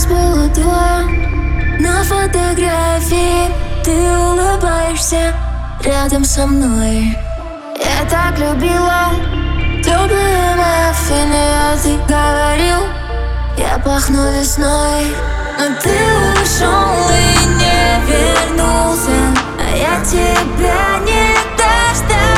Нас было двое на фотографии. Ты улыбаешься рядом со мной. Я так любила теплые маффины, а ты говорил, я пахну весной. Но ты ушел и не вернулся, а я тебя не дождалась.